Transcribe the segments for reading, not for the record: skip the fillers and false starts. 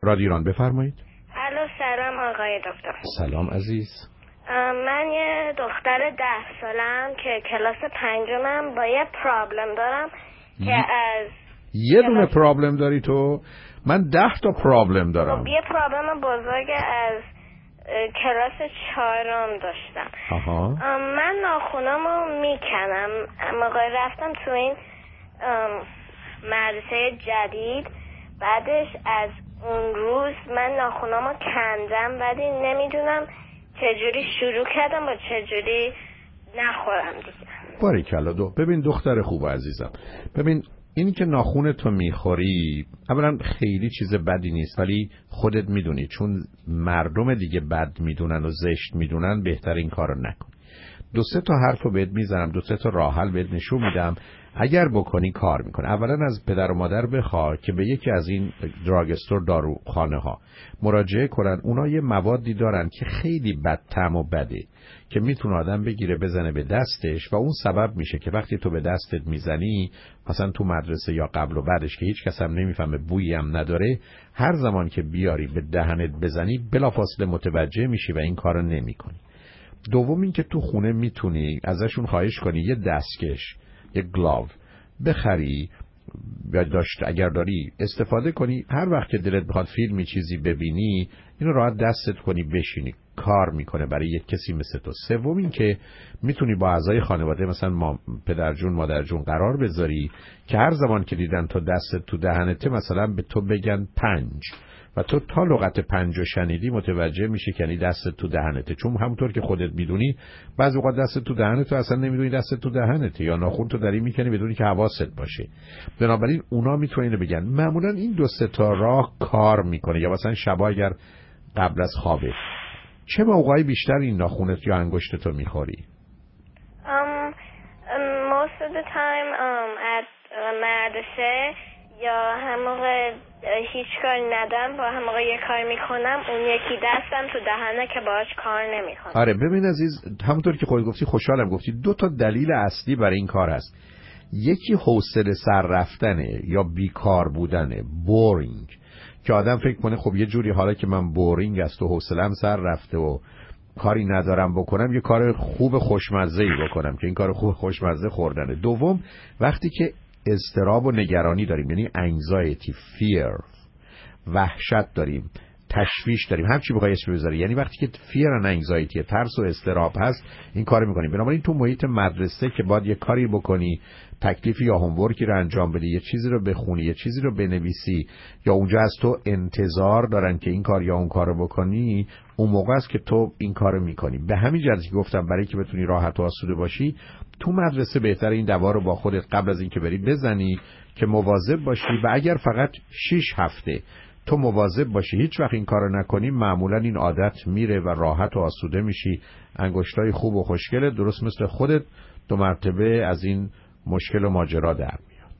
رادیو ایران بفرمایید. الو سلام آقای دکتر. سلام عزیز. من یه دختر 10 سالم که کلاس 5م با یه پرابلم دارم که از یه دونه پرابلم داری تو؟ من 10 تا پرابلم دارم. یه پرابلم بزرگ از کلاس 4 داشتم. من ناخونامو میکنم. موقع رفتم تو این مدرسه جدید، بعدش از اون روز من ناخونامو کندم، ولی نمیدونم چجوری شروع کردم و چجوری نخورم دیگه. باریکلا. ببین دختر خوب عزیزم، ببین اینی که ناخون تو میخوری اولا خیلی چیز بدی نیست، ولی خودت میدونی چون مردم دیگه بد میدونن و زشت میدونن بهتر این کارو نکن. 2-3 تا حرفو بهت میزنم، 2-3 تا راه حل بهت نشون میدم، اگر بکنی کار میکنه. اولا از پدر و مادر بخواه که به یکی از این دراگ استور، داروخانه ها مراجعه کنن. اونا یه موادی دارن که خیلی بد طعم و بده که میتونه آدم بگیره بزنه به دستش و اون سبب میشه که وقتی تو به دستت میزنی، مثلا تو مدرسه یا قبل و بعدش که هیچ کس هم نمیفهمه، بویی هم نداره، هر زمان که بیاری به دهنت بزنی بلافاصله متوجه میشی و این کارو نمیکنی. دوم این که تو خونه میتونی ازشون خواهش کنی یه دستکش، یه گلاو بخری یا اگر داری استفاده کنی. هر وقت که دلت بخواد فیلمی چیزی ببینی، اینو راحت دستت کنی بشینی، کار میکنه برای یک کسی مثل تو. سوم این که میتونی با اعضای خانواده مثلا پدر جون مادر جون قرار بذاری که هر زمان که دیدن تو دستت تو دهنته مثلا به تو بگن 5 و تو تا لغت 5 شنیدی متوجه میشی که یعنی دستت تو دهنته. چون همونطور که خودت میدونی بعضی وقت دستت تو دهنته اصلا نمیدونی دستت تو دهنته، یا ناخن تو داری میکنی بدونی که حواست باشه. بنابراین اونا میتونن اینو بگن. معمولا این 2-3 تا راه کار میکنه. یا مثلا شبا اگر قبل از خوابه چه موقعی بیشتر این ناخونت یا انگشتتو میخوری؟ Most of the time at مدرسه، یا هم موقع هیچ کاری ندارم، با هم موقع یه کار میکنم اون یکی دستم تو دهنه که باهاش کار نمیکنم. آره ببین عزیز، همونطور که خودت گفتی، خوشحالم گفتی، 2 تا دلیل اصلی برای این کار هست. یکی حوصله سر رفتنه یا بیکار بودنه، بورینگ، که آدم فکر کنه خب یه جوری حالا که من بورینگ است و حوصله‌ام سر رفته و کاری ندارم بکنم، یه کار خوب خوشمزه‌ای بکنم، که این کار خوب خوشمزه خوردنه. دوم وقتی که اضطراب و نگرانی داریم، یعنی anxiety، fear، وحشت داریم، تشویش داریم، هر چی بخوای اسم بذاری، یعنی وقتی که fear and anxiety، ترس و اضطراب هست، این کارو می‌کنیم. بنابراین تو محیط مدرسه که باید یه کاری بکنی، تکلیفی یا هومورکی رو انجام بدی، یه چیزی رو بخونی، یه چیزی رو بنویسی، یا اونجا از تو انتظار دارن که این کار یا اون کارو بکنی، اون موقع است که تو این کارو می‌کنی. به همین جهت که گفتم برای که بتونی راحت و آسوده باشی تو مدرسه بهتره این دوا رو با خودت قبل از اینکه بری بزنی که مواظب باشی. و اگر فقط 6 هفته تو مواظب باشی هیچ وقت این کارو نکنی، معمولا این عادت میره و راحت و آسوده میشی. انگشتای خوب و خوشگله درست مثل خودت 2 مرتبه از این مشکل و ماجرا در میاد.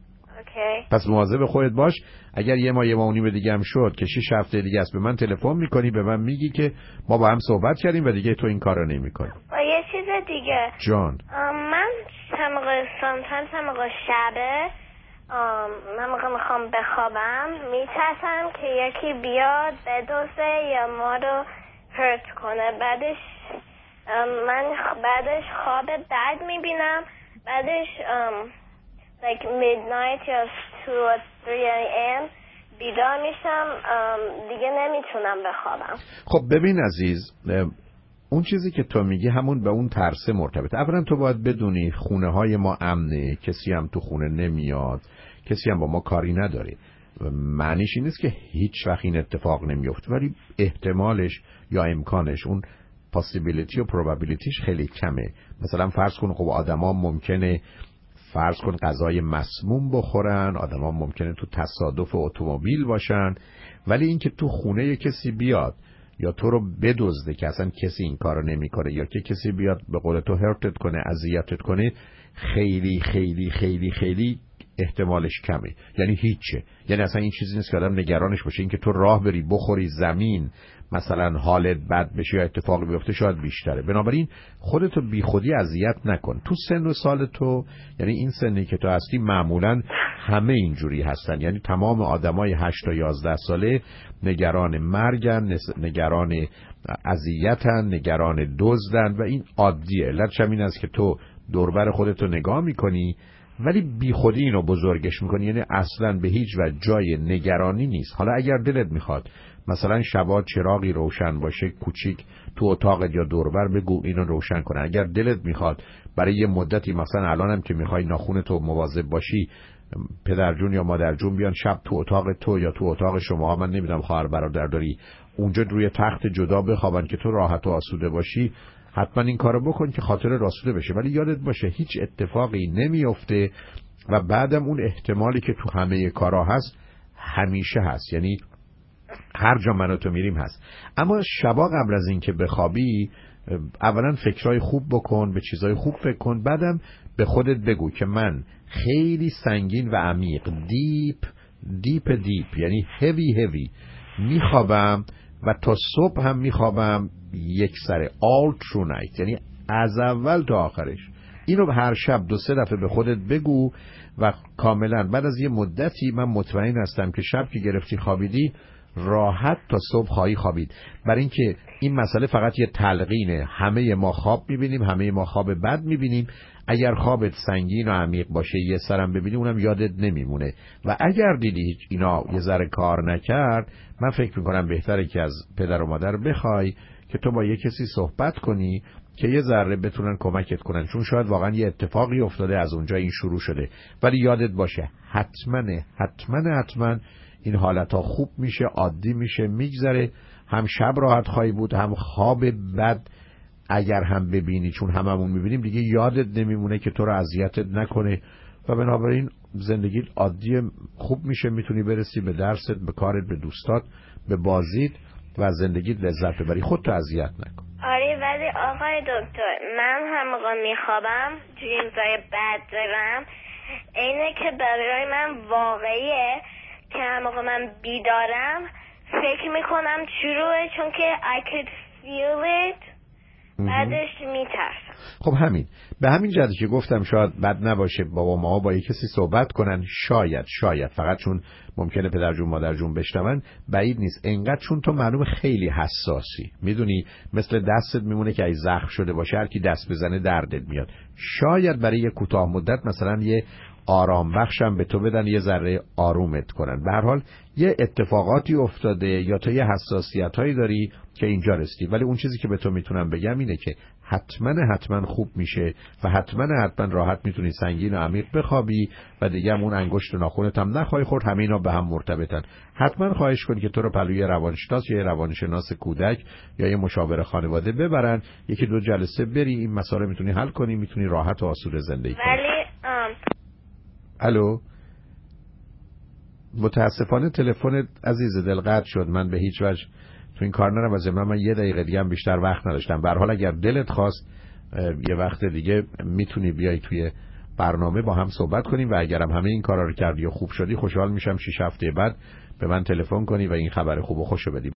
پس مواظب خودت باش. اگر یه ماه و نیم دیگه هم شد که 6 هفته دیگه است، به من تلفن میکنی، به من میگی که ما با هم صحبت کردیم و دیگه تو این کارو نمیکنی. یه چیز دیگه جان، من هم موقع شبه من موقع میخوام بخوابم میترسم که یکی بیاد بدوزه یا ما رو هرت کنه. من بعدش خواب بد میبینم. بعدش like midnight یا 2 or 3 a.m. بیدار میشم، دیگه نمیتونم بخوابم. خب ببین عزیز، اون چیزی که تو میگی همون به اون ترسه مرتبطه. اولا تو باید بدونی خونه های ما امنه، کسی هم تو خونه نمیاد، کسی هم با ما کاری نداره. معنیش این نیست که هیچ وقت این اتفاق نمیفته، ولی احتمالش یا امکانش، اون possibility و probabilityش خیلی کمه. مثلا فرض کن خب آدما ممکنه فرض کن غذای مسموم بخورن، آدما ممکنه تو تصادف اتومبیل باشن، ولی اینکه تو خونه کسی بیاد یا تو رو بدزده که اصلا کسی این کارو نمیکنه، یا که کسی بیاد به قول تو هرتت کنه، اذیتت کنه، خیلی خیلی خیلی خیلی احتمالش کمه، یعنی هیچه. یعنی اصلا این چیزی نیست که آدم نگرانش باشه. اینکه تو راه بری بخوری زمین مثلا حالت بد بشه یا اتفاقی بیفته شاید بیشتره. بنابراین خودتو بی خودی اذیت نکن. تو سن و سال تو، یعنی این سنی که تو هستی، معمولا همه اینجوری هستن. یعنی تمام آدمای 8 تا 11 ساله نگران مرگن، نگران اذیتن، نگران دزدن و این عادیه. علتش این است که تو دوربر خودتو نگاه میکنی ولی بی خودی اینو بزرگش میکنی. یعنی اصلا به هیچ وجه جای نگرانی نیست. حالا اگر دلت میخواد مثلا شبا چراغی روشن باشه کوچیک تو اتاقت یا دوربر، بگو اینو روشن کنه. اگر دلت میخواد برای یه مدتی، مثلا الانم که میخوای ناخونتو مواظب باشی، پدرجون یا مادرجون بیان شب تو اتاق تو یا تو اتاق شما، من نمیدونم خواهر برادر داری، اونجا روی تخت جدا بخوابن که تو راحت و آسوده باشی، حتما این کارو بکن که خاطر راسوده بشه. ولی یادت باشه هیچ اتفاقی نمیفته و بعدم اون احتمالی که تو همه کارا هست همیشه هست. یعنی هر جا من و تو میریم هست. اما شبا قبل از این که بخوابی اولا فکرای خوب بکن، به چیزای خوب فکر کن، بعدم به خودت بگو که من خیلی سنگین و عمیق، دیپ یعنی هیوی میخوابم و تا صبح هم میخوابم یک سره، all through night، یعنی از اول تا آخرش. اینو هر شب 2-3 دفعه به خودت بگو و کاملا بعد از یه مدتی من مطمئن هستم که شب که گرفتی خوابیدی راحت تا صبح خواهی خوابید. برای اینکه این مسئله فقط یه تلقینه. همه ما خواب میبینیم، همه ما خواب بد میبینیم. اگر خوابت سنگین و عمیق باشه یه سرم ببینی اونم یادت نمیمونه و اگر دیدی اینا یه ذره کار نکرد، من فکر میکنم بهتره که از پدر و مادر بخوای که تو با یه کسی صحبت کنی که یه ذره بتونن کمکت کنن، چون شاید واقعا یه اتفاقی افتاده از اونجا این شروع شده. ولی یادت باشه حتما این حالت ها خوب میشه، عادی میشه، میگذره. هم شب راحت خواهی بود، هم خواب بد اگر هم ببینی، چون هممون میبینیم دیگه، یادت نمیمونه که تو رو اذیتت نکنه و بنابراین زندگیت عادی خوب میشه. میتونی برسی به درست، به کارت، به دوستات، به بازیت و زندگیت لذت ببری. خودتو اذیت نکن. آره ولی آقای دکتر من هم موقع میخوابم dreamsای بد دارم، اینه که برای من واقعیه که هم موقع من بیدارم فکر میکنم شروعه، چون که I could feel it بعدش میترسم. خب همین، به همین جهتی که گفتم شاید بد نباشه بابا ما با یک کسی صحبت کنن. شاید فقط چون ممکنه پدرجون مادرجون بشنون بعید نیست. انقدر چون تو معلوم خیلی حساسی، میدونی مثل دستت میمونه که ای زخم شده باشه هر کی دست بزنه دردت میاد. شاید برای یه کوتاه مدت مثلا یه آرام بخشم به تو بدن، یه ذره آرومت کنن. به هر حال یه اتفاقاتی افتاده یا تو یه حساسیتایی داری که اینجا رسیدی. ولی اون چیزی که به تو میتونم بگم اینه که حتما خوب میشه و حتما راحت میتونی سنگین و عمیق بخوابی و دیگه اون انگشت و ناخنت هم نخواهی خورد. همه اینا به هم مرتبطن. حتما خواهش کن که تو رو پلوی روانشناس یا روانشناس کودک یا یه مشاور خانواده ببرن، 1-2 جلسه بری این مسائل میتونی حل کنی، میتونی راحت و آسوده زندگی کنی. ولی الو، متاسفانه تلفن عزیز دل قطع شد. من به هیچ وجه تو این کار نرم و ضمن من 1 دقیقه دیگه هم بیشتر وقت نداشتم. به هر حال اگر دلت خواست یه وقت دیگه میتونی بیای توی برنامه با هم صحبت کنیم و اگرم همه این کارا رو کردی و خوب شدی خوشحال میشم 6 هفته بعد به من تلفن کنی و این خبر خوب و خوشو بدی.